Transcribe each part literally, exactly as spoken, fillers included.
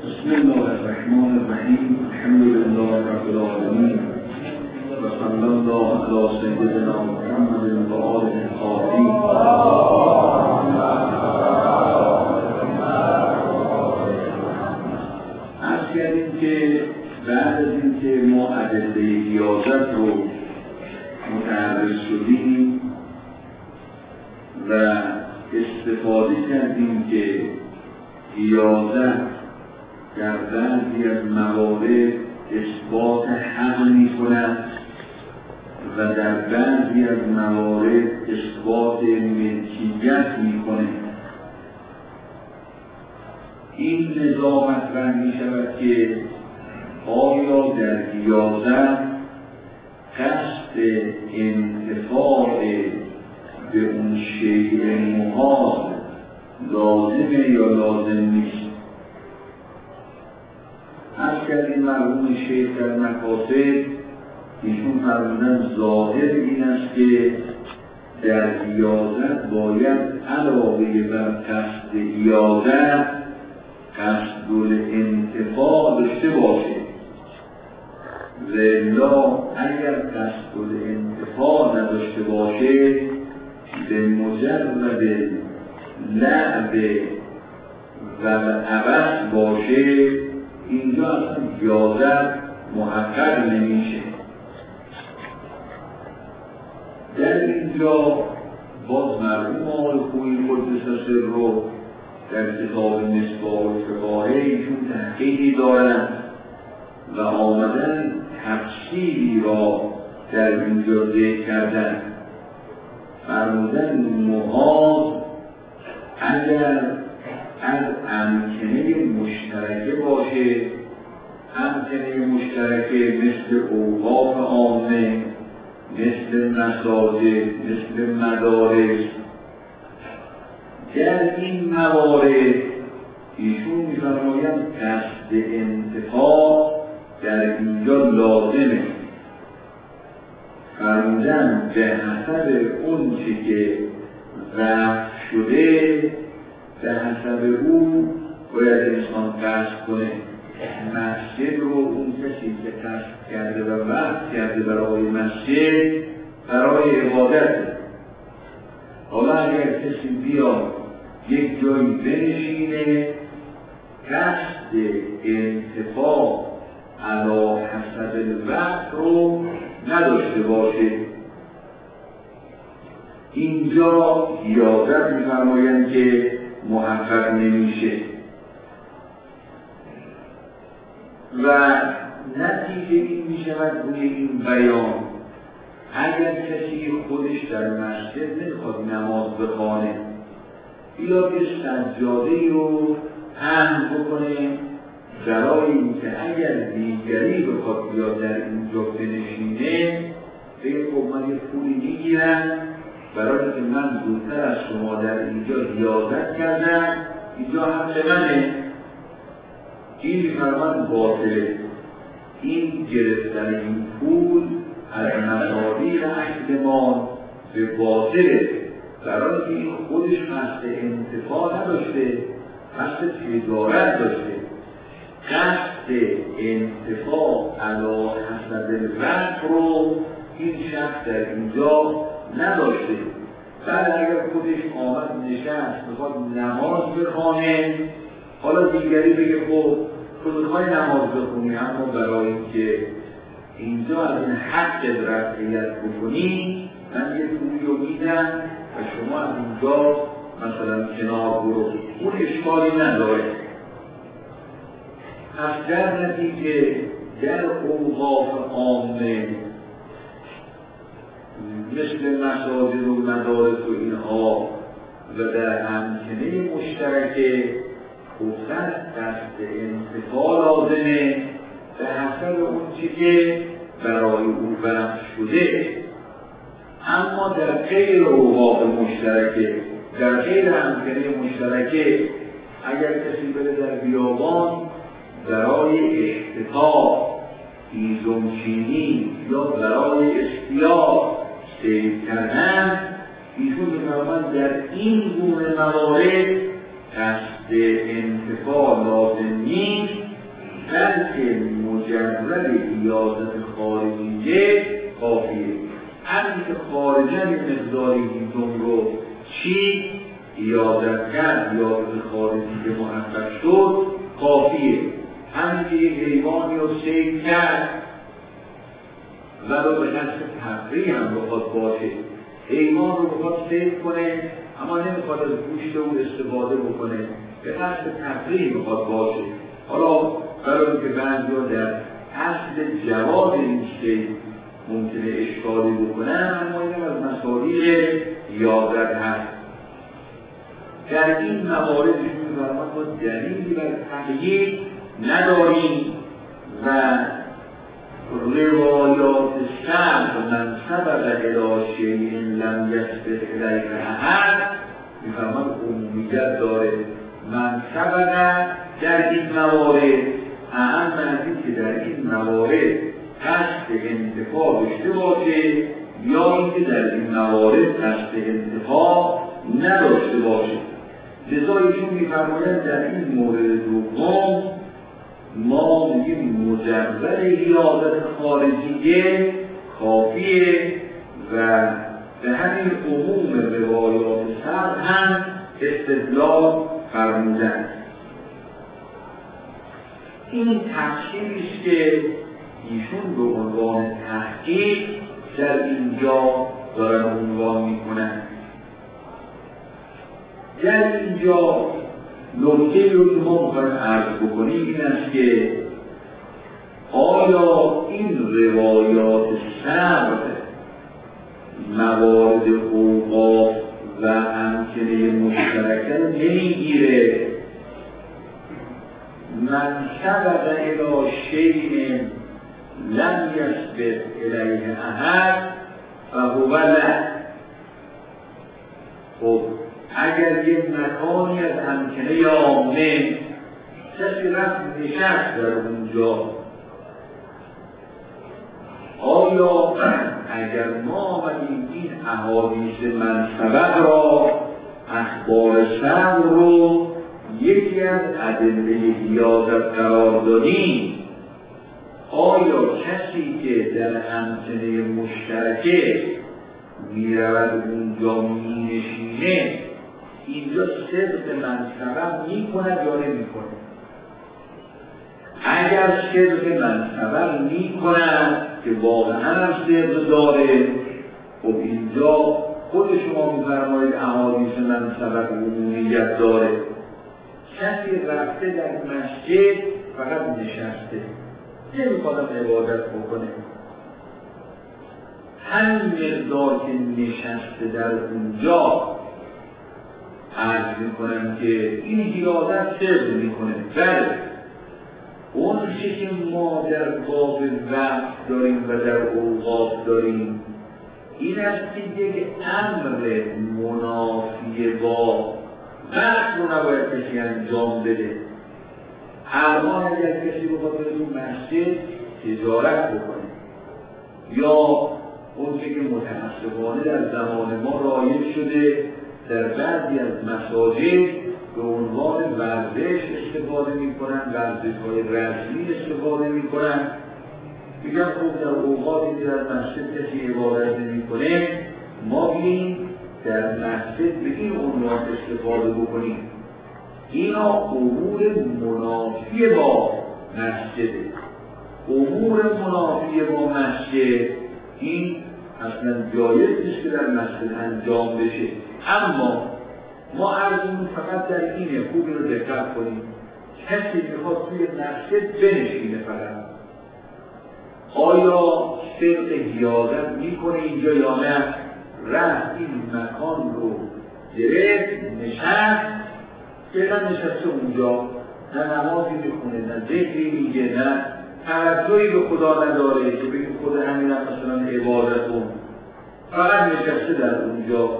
بسم الله الرحمن الرحیم. الحمد لله رب العالمین و صلی الله علی سیدنا محمد و آله الطاهرین. عرض کردیم که بعد از اینکه ما ادله ریاضت رو متعرض شدیم و استفاده کردیم که ریاضت در بعضی از موارد اثبات حق می‌کند و در بعضی از موارد اثبات ملکیت می‌کند. این نظام مطرح می‌شود که آیا در ریاضت قصد انتفاع به اون شیء محال لازمه یا لازم نیست. عرض کردیم مرحوم شیخ در مقاصد ایشون فرمودن ظاهر این است که در ریاضت باید علاوه بر قصد ریاضت قصد الانتفاع داشته باشه. والا اگر قصد الانتفاع نداشته باشه به مجرد لعب و عبث باشه اینجا اصلا ریاضت محقق نمیشه. در اینجا باز مرحوم آقای خویی قدس سره رو در کتاب مصباح الفقاهه ایشون تحقیقی دارند و آمدن تفصیلی را در اینجا ذکر کردن. فرمودن محاض اگر از امکنه مشترکه باشه، امکنه مشترکه مثل اوقاف عامه، مثل مساجد، مثل مدارس، در این موارد ایشون می‌فرمایند قصد انتفاع در اینجا لازمه. فرمودن به حسب اون چی که رفع شده به حسب او باید انسان قصد کنه. مسجد رو اون کسی که قصد کرده و وقت کرده برای مسجد برای عبادت. حالا اگر کسی بیاد یک جایی بنشینه قصد انتفاع علی حسب الوقت رو نداشته باشه، اینجا ریاضت می‌فرمایند که محقق نمیشه و نتیجه این میشود روی این بیان اگر کسی خودش در مسجد نمیخواد نماز بخوانه بیاد یه سجاده رو پهن بکنه برای اینکه اگر دیگری بخواد بیاد در اینجا بنشینه بگه خب من یه پولی میگیرم برای اینکه من زودتر از شما در اینجا ریاضت کردم اینجا حق منه. این می‌فرماید باطله. این گرفتن این پول از مصادیق عهد ما به باطله، برای اینکه این خودش قصد انتفاع نداشته، قصد تجارت داشته. قصد انتفاع علی حسب الوقت رو این شخص در اینجا نداشته. بعد اگر خودش آمد نشست میخواد نماز بخوانه، حالا دیگری بگه خب تو میخوای نماز بخونی اما برای اینکه اینجا از این حق رفعیت بکنی من یه پولی رو میدم و شما از اینجا مثلا کنار برو، اون اشکالی نداره. پس در نتیجه در اوقاف عامه مثل مساجد و مدارس و اینها و در امکنه مشترکه خصوصا قصد انتفاع لازمه به حسب اون چی که برای اون وقف شده. اما در غیر اوقاف مشترکه، در غیر امکنه مشترکه اگر کسی بره در بیابان برای احتطاب، هیزمچینی یا برای اصطیاد سیر کردن، ایشون می‌فرمایند در این گونه موارد قصد انتفاع لازم نیست، بلکه مجرد ایازت خارجیه کافیه. همین که خارجن مقداری هیزم رو چی ایازت کرد، ایازت خارجی محقق شد کافیه. همین که یک حیوانی رو صید کرد ولو به قصد تفریح هم بخواد باشه، حیوان رو بخواد صید کنه اما نمیخواد از گوشت او استفاده بکنه، به قصد تفریح بخواد باشه. حالا برای که بعضی‌ها در اصل جواز این صید ممکنه اشکالی بکنن، اما اینم از مصادیق یازد هست. در این موارد می‌فرماید ما دلیلی بر تقیید نداریم و روایات سبق من سبق الی شیء لم یسبق الیه احد می‌فرماید عمومیت داره. من سبق در این موارد اهم از این که در این موارد قصد انتفاع داشته باشه یا اینکه در این موارد قصد انتفاع نداشته باشه. لذا ایشون می‌فرمایند در این مورد دوم ما میگیم مجرد ایازت خارجیه کافیه و به همین عموم روایات سبق هم استدلال فرمودند. این تفسیری است که ایشون به عنوان تحقیق در اینجا دارن عنوان میکنن. در اینجا نکته رو که ما میخوایم عرض بکنیم این است که آیا این روایات سبق موارد اوقاف و امکنه مشترکه رو نمیگیره؟ من سبق الی شیء لم یسبق الیه احد فهو له. خب اگر یک مکانی از امکنه عامه کسی رفت نشست در اونجا، آیا اگر ما آمدیم این احادیث منسبق را، اخبار سبق رو یکی از ادله ایازت قرار دادیم، آیا کسی که در امکنه مشترکه میرود اونجا مینشینه اینجا صدق منسبق میکند یا نمیکند؟ اگر صدق منسبق میکند که واقعا هم صدق داره، خب اینجا خود شما میفرمایید احادیث منسبق عمومیت داره. کسی رفته در مسجد فقط نشسته نمیخواد عبادت بکنه، همین مقدار که نشسته در اونجا عرض میکنم که این حیادت صدق میکنه. بله اون چیزی که ما در باب وقت داریم و در اوقاف داریم این است که یک امر منافی با وقت رو نباید کسی انجام بده. الان اگر کسی بخواد به این مسجد تجارت بکنه یا اون که متاسفانه در زمان ما رایج شده در بعضی از مساجد به عنوان ورزش استفاده میکنن، ورزش‌های رسمی استفاده میکنن، میگن خب در اوقاتی در مسجد کسی عبادت نمیکنه ما بیاییم در مسجد به این عنوان استفاده بکنیم. اینا امور منافی با مسجده. امور منافی با مسجد این اصلا جایز نیست که در مسجد انجام بشه. اما ما عرضمون فقط در اینه، خوب رو دقت کنیم، کسی میخواد توی مسجد بنشینه فقط آیا صدق حیادت میکنه اینجا یا نه؟ رفت این مکان رو گرفت نشست، فعلا نشسته اونجا، نه نمازی میخونه نه ذکری میگه نه توجهی به خدا نداره که بگه خود همین هم مثلا عبادتون، فقط نشسته در اونجا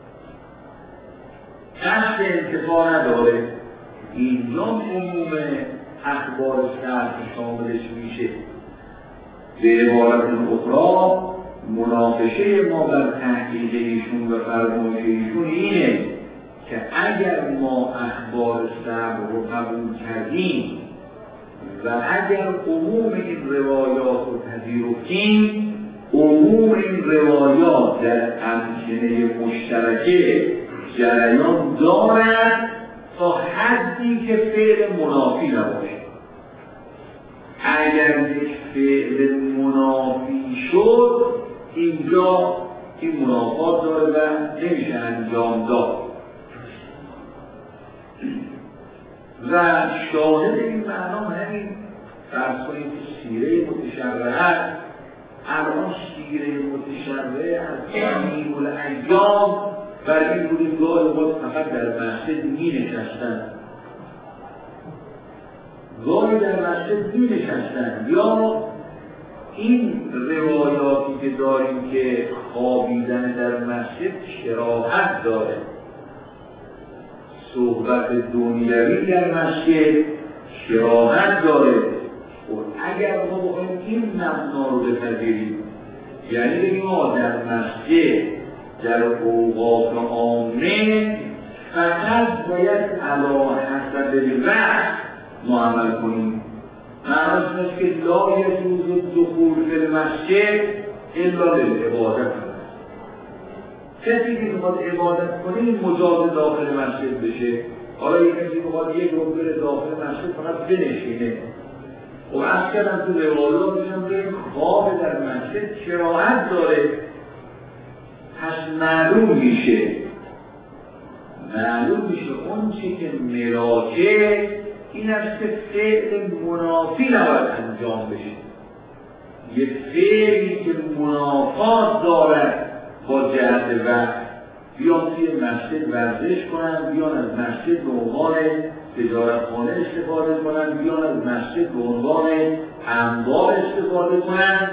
قصد انتفاع نداره. اینجا عموم اخبار سبق شاملش میشه. به عبارت اخرى مناقشه ما بر تحقیق ایشون و فرمایش ایشون اینه که اگر ما اخبار صبر رو قبول کردیم و اگر عموم این روایات رو پذیرفتیم، عموم این روایات در امکنه مشترکه جریان دارد تا حدی که فعل منافی نباشه. اگر یک فعل منافی شد اینجا این منافات داره و نمیشه انجام داد. و شاهد این معنا همین فرض کنید که سیره متشرعه الان سیره متشرعه از جمیع الایام بر این بودیم گاه خود فقط در مسجد می نشستن گاهی در مسجد می نشستن یا این روایاتی که داریم که خوابیدن در مسجد کراهت داره، صحبت دنیوی در مسجد کراهت داره. و اگر ما بخوایم این مبنا رو بپذیریم، یعنی بگیم ما در مسجد در اوقات عامه فقط باید علی حسب الوقت معامل کنیم. معناش اینه که لا یجوز الدخول فی المسجد الا للعبادت. کسی که میخواد عبادت کنه مجاز داخل مسجد بشه. حالا یک کسی میخواد یک رو بره داخل مسجد فقط بنشینه. و از کردن تو روایات میشم که خواب در مسجد کراهت داره، پس معلوم میشه معلوم میشه اون چی که مراجع این است که فعل منافی نباید انجام بشه. یه فعلی که منافات دارد با جهت وقت، بیان توی مسجد ورزش کنن، بیان از مسجد به عنوان تجارتخانه استفاده کنن، بیان از مسجد به عنوان انبار استفاده کنن،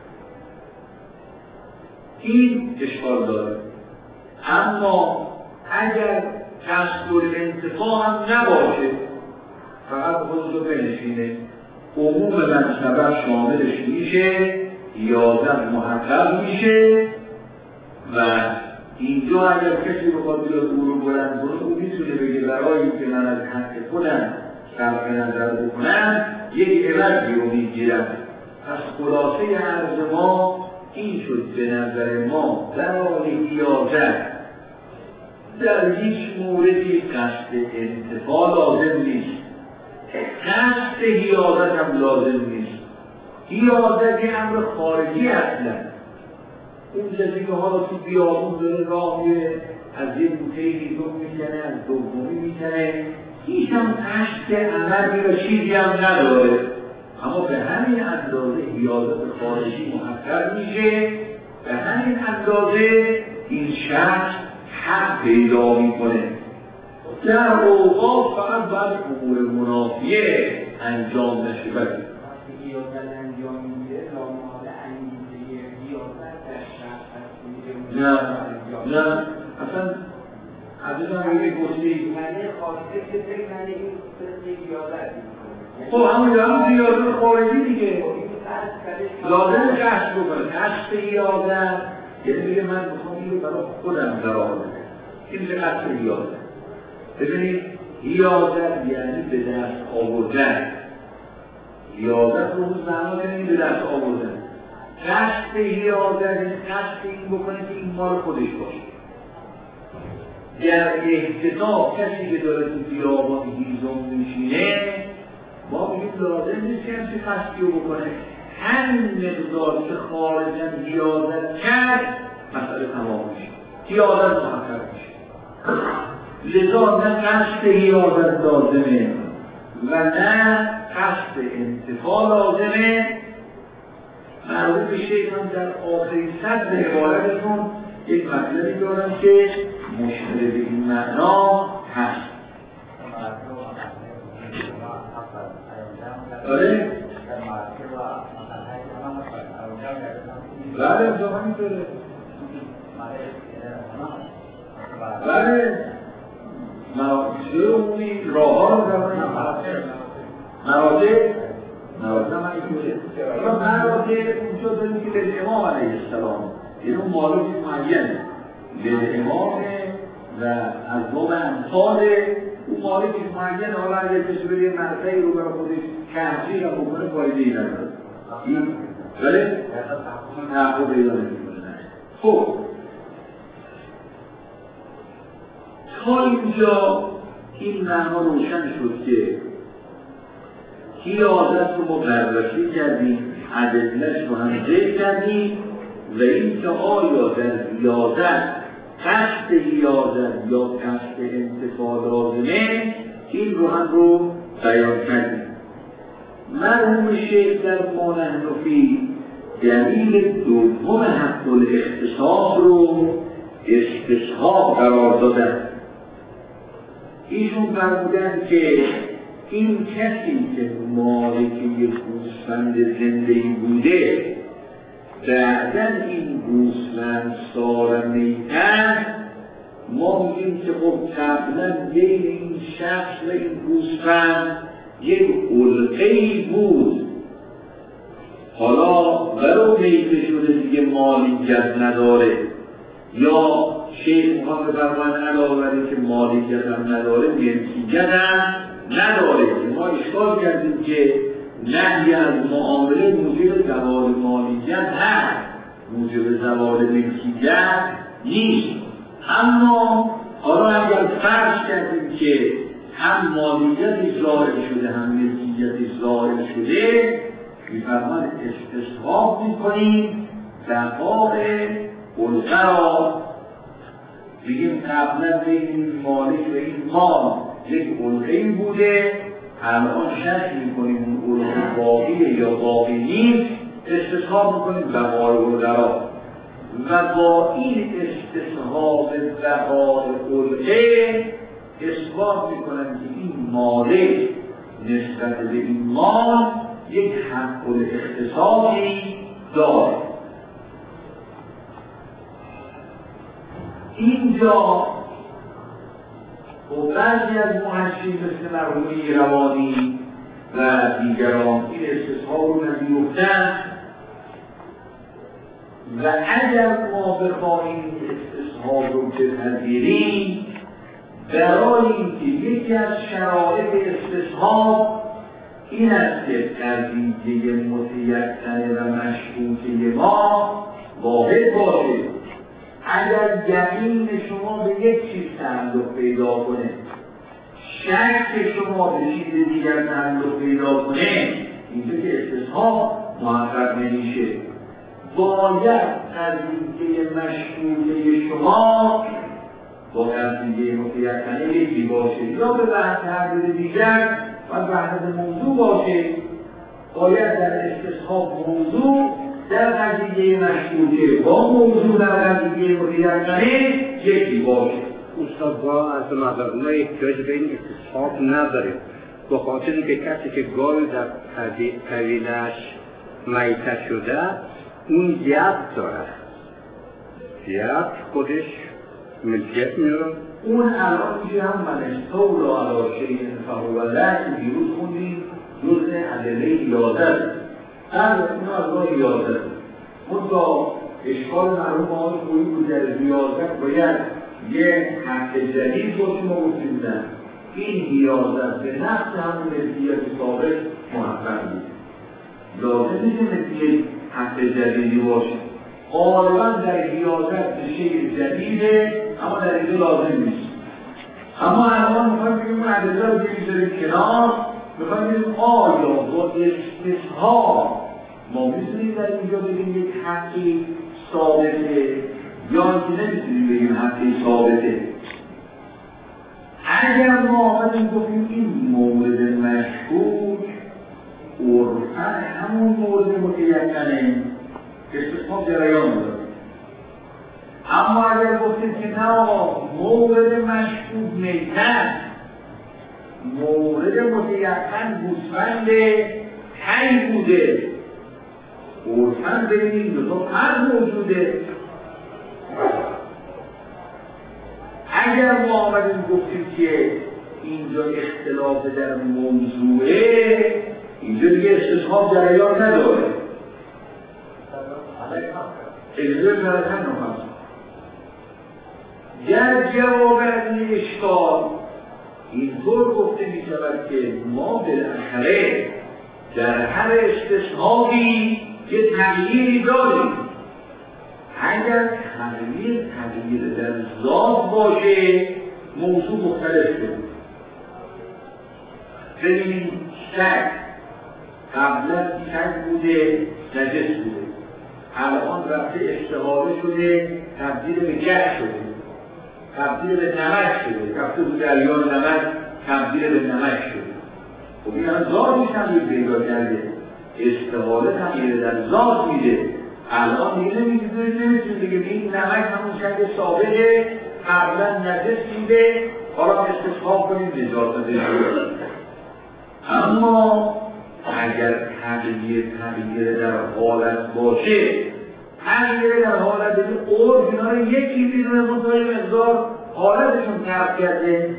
این اشکال داره. اما اگر قصد الانتفاع هم نباشه، فقط خودش رو بنشینه، عموم منصبه شاملش میشه، یازد محقق میشه و اینجا اگر کسی بخواد بیاد او رو بلند کنه، او میتونه بگه برای که من از حق خودم صرف نظر بکنم یک عوضی رو میگیرم. پس خلاصه عرض ما این شد به نظر ما برای حیازت در هیچ موردی قصد انتفاع لازم نیست، قصد حیازت هم لازم نیست. حیازت یه امر خارجی اصلا. اون کسی که حالا تو بیابون داره راه از یه بوتهی دوم میکنه، از دومی میکنه، هیچ هم قصد عملی و چیزی هم نداره، اما به همین اندازه حیازت خارجی محقق میشه، به همین اندازه این شخص حق پیدا میکنه. در اوقات فقط باید امور منافیه انجام نشه. بله حیازت انجام میگه رامال انگیزه حیازت در شخص هست. نه نه اصلا عزیزم روی گفتی معنی خاصه که فکر معنی این سرد حیازت میکنه. خب همون همون حیازت خارجی دیگه لازم قصد بکنه. قصد حیازت یعنی میگه من بخوام این رو برای خودم قرار بدم، این میشه قصد حیازت. ببینید حیازت یعنی به دست آوردن. حیازت رو اون معنا کنید به دست آوردن. قصد حیازت قصد این بکنه که این مال خودش باشه. در احتضاب کسی که داره تو بیابان هیزم میشینه، ما میگیم لازم نیست که همچه قصدی رو بکنه. همین مقدار که خارجن حیازت کرد مسئله تمام میشه، حیازت محقق میشه. لذا نه قصد حیازت لازمه و نه قصد انتفاع لازمه. معروف شیخ هم در آخرین صدر عبارتشون یک مطلبی دارن که مشکل به این معنا هست. آره؟ بله اونجا همینطوره. بله مراتب عمومی راه ها رو زمانی مراتب مراتب هم اینطوره. مراتب اونجا داریم که به امام علیه السلام، یعنی اون معلومی معین به امام و از باب امثال اون مالک معین حالا اگر کسی بره یه مرتعی رو برای خودش تحصیل هم بکنه فایده ای نداره این ولی تحقیق پیدا نمی‌کنه. خب تا اینجا این معنا روشن شد که حیازت رو ما بررسی کردیم، ادله‌اش رو هم ذکر کردیم و این که آیا در حیازت قصد حیازت یا قصد انتفاع لازمه این رو هم رو بیان کردیم. مرحوم شیخ در ما نحن فیه دلیل دوم حق الاختصاص رو استصحاب قرار دادن. ایشون فرمودن که این کسی که مالک یک گوسفند زنده‌ای بوده بعدن این گوسفند سار میتن، ما میگیم که خب قبلا بین این شخص و این گوسفند یک علقه‌ای بود، حالا ولو میته شده دیگه مالکیت نداره، یا شیخ محمد فرمان علاوه بر اینکه مالکیت هم نداره ملکیت هم نداره که ما اشکال کردیم که نهی از معامله موجب زوال مالکیت هست، موجب زوال ملکیت نیست. اما حالا اگر فرض کردیم که هم مالکیتی ظاهر شده هم ملکیتی ظاهر شده، می‌فرماید استصحاب می‌کنیم بقاء علقه را، بگیم قبلا بین این مالک و این مال یک علقه‌ای بوده، الان شک می‌کنیم اون علقه باقیه یا باقی نیست، استصحاب می‌کنیم بقاء علقه را و با این استصحاب بقاء علقه اثبات می‌کنن که این مالک نسبت به این مال یک حق الاختصاصی داره. اینجا و بعضی از محشین مثل مرحوم ایروانی و دیگران این استصحاب رو نمی‌افتن و اگر ما بخواهیم استصحاب رو بپذیریم برای اینکه یکی از شرایط استصحاب این است که قضیه متیقنه و مشکوکه ما واحد باشه. اگر یقین شما به یک چیز تعلق پیدا کنه، شک شما به چیز دیگر تعلق پیدا کنه، اینجا که استصحاب محقق نمیشه. باید قضیه مشکوکه شما با قضیه متیقنه یکی باشه، یا به بحث تردید دیگر و بحث موضوع باشه. باید در استصحاب موضوع در قضیه مشکوکه با موضوع در قضیه متیقنه یکی باشه. استاد با از نظر ما احتیاج به این استصحاب نداریم، به خاطر اینکه کسی که گاوی در طویلش میته شده اون ید داره، ید خودش ملکیت میاره. اون الان میشه هم منشتو را علاشه فهو لک که دیروز خوندیم جزء ادله حیازت، هر اون از راه حیازت. اون با اشکال معلوم آن خویی بود در حیازت باید یه حق جدید باشه. ما گفته بودن این حیازت به نفس همون ملکیت سابق محقق بود، لازم نیست ملکیت حق جدیدی باشه. غالبا در حیازت شیء جدیده اما در اینجا لازم نیست. اما الان میخوایم بگیم اون ادله رو بگیریم کنار، میخوایم بگیم آیا با استصحاب ما میتونیم در اینجا بگیم یک حقی ثابته یا اینکه نمیتونیم بگیم حقی ثابته. اگر ما آمدیم گفتیم این مورد مشکوک عرفاً همون مورد متیقنه، استصحاب جریان داره. اما اگر گفتیم که نه آقا مورد مشکوک میتن، مورد متیقن گوسفند حی بوده، عرفاً ببینیم دو تا فرق موجوده. اگر ما آمدیم گفتیم که اینجا اختلاف در موضوعه، اینجا دیگه استصحاب جریان نداره. اجازه برای هم نماز در جواب از این اشکال اینطور گفته می شود که ما بالاخره در هر استثنایی یه تغییری داریم. اگر تغییر تغییر در ذات باشه موضوع مختلف شده. ببینید شک قبلا شک بوده نجس بوده، الان رفته استحاله شده تبدیل به گچ شده، تبدیل به نمک شده، رفته بود دریا نمک تبدیل به نمک شده. خب این هم ذاتش تغییر پیدا کرده، استحاله تغییر در ذات میده. الان دیگه نمیدونید نمیتونید بگید این نمک همون شک ثابته قبلا نجس بوده حالا استصحاب کنید نجاست بشه. اما اگر تغییر تغییر در حالت باشه، تغییر در حالت بگید قرب اینا رو یکی بیرون مطمئن مقدار حالتشون تغییر کرده،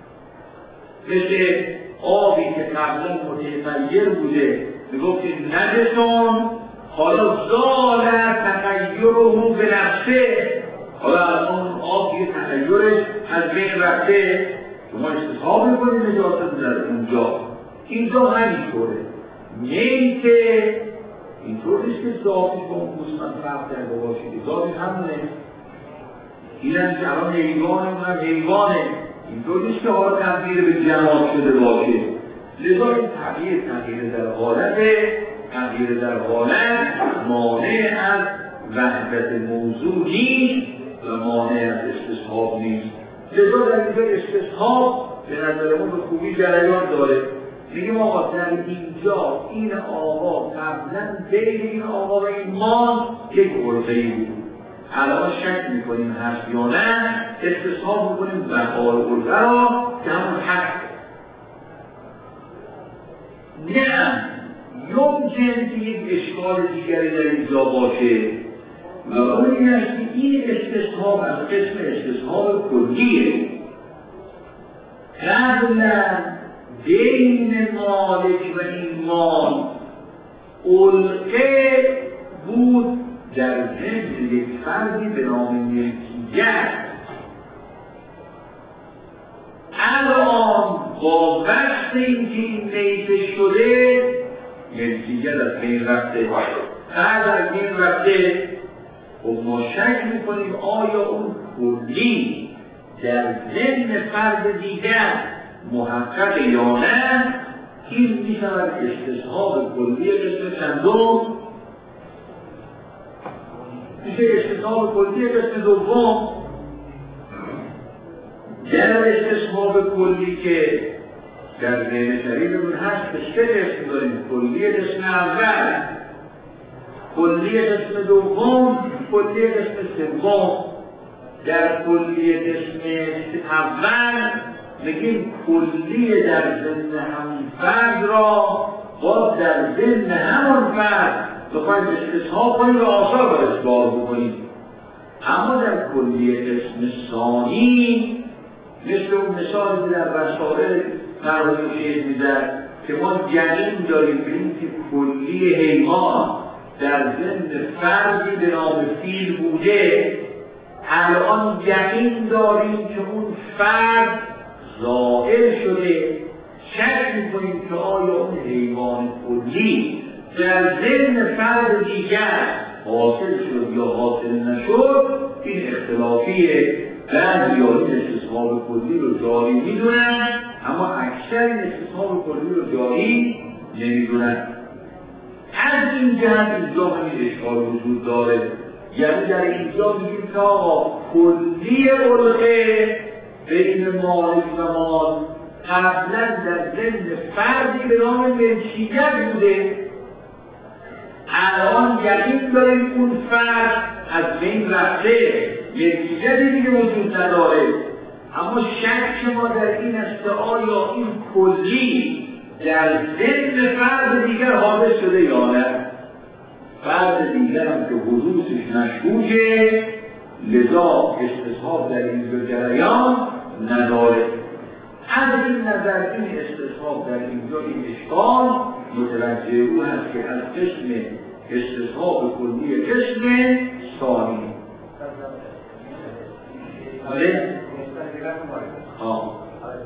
مثل آبی که قبلا متغیر بوده میگفتید نجسون حالا زال تغییر رو به نفسه، حالا از اون آب یه تغییرش از بین رفته شما استصحاب میکنید نجاست در اونجا. اینجا همینطوره، نیمی که اینطور نیست که ذاتش با اون گوسفند فرق کرده باشید، ذاتش همونه. این هم که الان حیوانه اونم حیوانه، اینطور نیست که حالا تغییر به جماعت شده باشه. لذا این تغییر تغییر در حالت تغییر در حالت مانع از وحدت موضوع نیست و مانع از استصحاب نیست. لذا در اینجا استصحاب به نظرمون به خوبی جریان داره. میگیم آقا در اینجا این آقا قبلا بین این آقا و این مان یک غرفه‌ای بود، الان شک میکنیم هست یا نه، استصحاب میکنیم بقای غرفه را که همون حق. نه یمکن که یک اشکال دیگری در اینجا باشه و اون این است که این استصحاب از قسم استصحاب کلیه. قبلا بین مالک و این مال علقه بود در ذهن یک فردی به نام ملکیت. الان با بحث این که این میته شده ملکیت از بین رفته، بعد از بین رفته و ما شک میکنیم آیا اون کلی در ذهن فرد دیگر محقق یا نه. این میشود استصحاب کلی قسم چندم، میشه استصحاب کلی قسم دوم. در استصحاب کلی که در ذهن شریفمون هست به سه قسم داریم، کلی قسم اول، کلی قسم دوم، کلی قسم سوم. در کلی قسم اول میگیم کلی در ذهن همون فرد را باز در ذهن همون فرد بخواهیم استصحاب کنیم و آثار را اثبات بکنیم. اما در کلی قسم ثانی مثل اون مثالی در رسائل مرحوم شیخ می‌زد که ما یقین داریم به اینکه کلی حیوان در ذهن فردی به نام فیل بوده، الان یقین داریم که اون فرد زائل شده، شک می‌کنیم که آیا اون حیوان کلی در ذهن فرد دیگر حاصل شد یا حاصل نشد. این اختلافیه، بعضی ها این استصحاب کلی رو جاری میدونن اما اکثر این استصحاب کلی رو جاری نمیدونن. از این جهت اینجا همین اشکال وجود داره، یعنی در اینجا میگیم که آقا کلی علقه بین مالک و مال قبلا در ذهن فردی به نام ملکیت بوده، الان یقین داریم اون فرد از بین رفته، ملکیتی دیگه وجود نداره. اما شک ما در این است که آیا این کلی در ذهن فرد دیگر حاضر شده یا نه. فرد دیگر هم که حضورش مشکوکه، لذا استصحاب در این جریان نداره. از این نظر این استصحاب در اینجا این اشکال متوجه او هست که از قسم استصحاب کلی قسم ثانی. بله؟ آه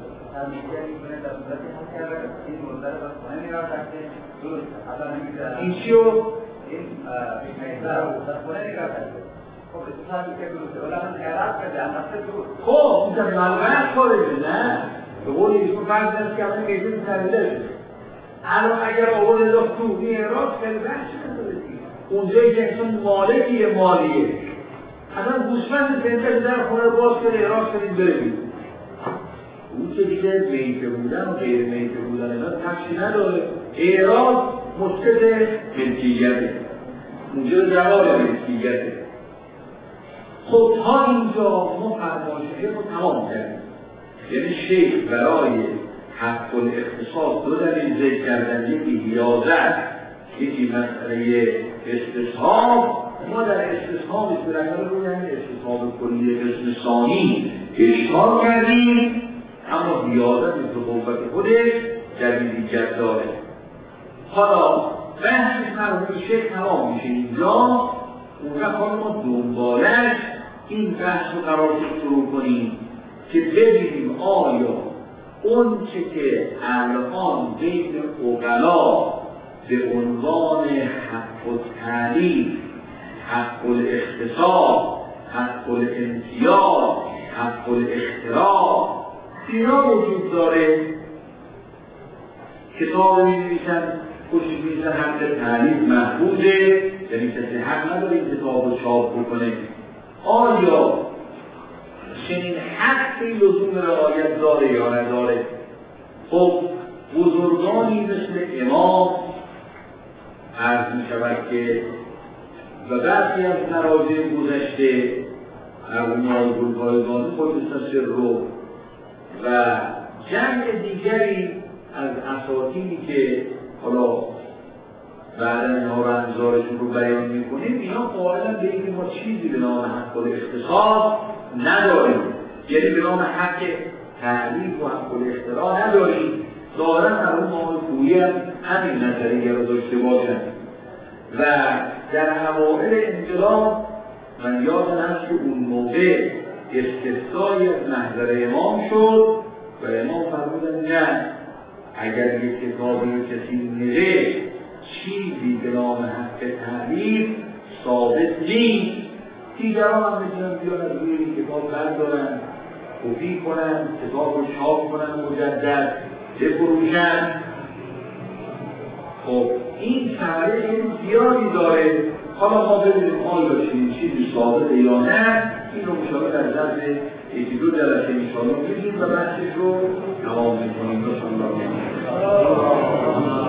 این چیو؟ این میزه رو در خونه نگاه کرده. خب اتفاقی که درسته ولی من اعراض کرده اندازه درست. خب این در معلومت خارجه نه؟ به قول ایشون فرض است که همون میزه میتنده الان اگر آورد انداخت تو این اعراض خیلی بحثی نداره اونجایی که انسان مالکی مالیه اصلا گوسفند زنده در خونه باز کنه اعراض کنید برید اون که دیگه میته بودن و غیر میته بودن اینا تفصیل نداره اعراض مشکل ملکیته اونجا جواب ملکیته خب تا اینجا ما فرمایشه رو تمام کردیم یعنی شیخ برای حق الاختصاص دو دلیل ذکر کردن یکی حیازت یکی مسئله استصحاب ما در استصحاب استرکار رو یعنی استصحاب کلی اسم ثانی اشکال کردیم اما حیازت به قوت خودش جدیدیت داره حالا بحث مرحوم شیخ تمام میشه اینجا اون وقت ما دنبالش این بحث رو قرار شروع کنیم که ببینیم آیا اون چه که الان بین عقلا به عنوان حق التعلیف، حق الاختصاص، حق الامتیاز، حق الاختراع اینا وجود داره کتاب می‌نویسن خوشی می‌نویسن حق تعلیف محفوظه یعنی کسی حق نداره این کتاب رو چاپ بکنه آیا چنین حقی لزوم رعایت داره یا نداره خب بزرگانی مثل امام عرض می شود که و برخی از مراجع گذشته ارمونای گلپایگانی خودستان سر رو و جمع دیگری از اساطینی که حالا بعدا اینها رو انظارشون رو بیان میکنیم اینا قائلن به اینکه ما چیزی به نام حق الاختصاص نداریم یعنی به نام حق تعلیف و حق الاختراع نداریم ظاهرا مرحوم آقای کویی هم همین نظریه رو داشته باشند و در اوائل انقلاب من یادم هست که اون موقع استفتایی از محضر امام شد و امام فرمودن نه اگر یک کتابی رو کسی نوشت چیزی به نام حق تعلیف ثابت نیست دیگران هم میتونن بیان از روی این کتاب بردارن کپی کنن کتاب رو چاپ کنن مجدد بفروشن خب این ثمره خیلی زیادی داره حالا ما ببینیم آیا چنین چیزی ثابت یا نه این رو مشابه در ضمن یکی دو جلسه انشاءالله می‌گیم و بحثش رو تمام می‌کنیم.